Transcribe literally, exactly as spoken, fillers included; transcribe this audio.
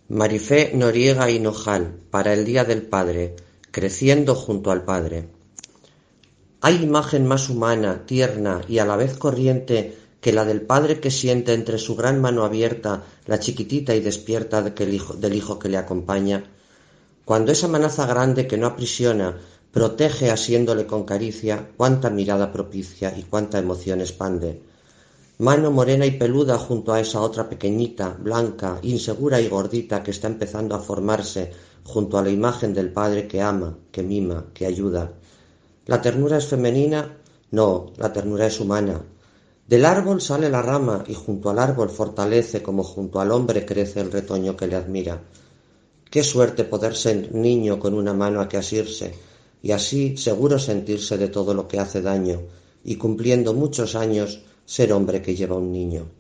Marifé Noriega Hinojal, para el Día del Padre, creciendo junto al Padre. ¿Hay imagen más humana, tierna y a la vez corriente que la del padre que siente entre su gran mano abierta la chiquitita y despierta del hijo, del hijo que le acompaña? Cuando esa manaza grande que no aprisiona, protege asiéndole con caricia, cuánta mirada propicia y cuánta emoción expande. Mano morena y peluda junto a esa otra pequeñita, blanca, insegura y gordita que está empezando a formarse junto a la imagen del padre que ama, que mima, que ayuda. ¿La ternura es femenina? No, la ternura es humana. Del árbol sale la rama y junto al árbol fortalece como junto al hombre crece el retoño que le admira. Qué suerte poder ser niño con una mano a que asirse y así seguro sentirse de todo lo que hace daño y cumpliendo muchos años ser hombre que lleva un niño.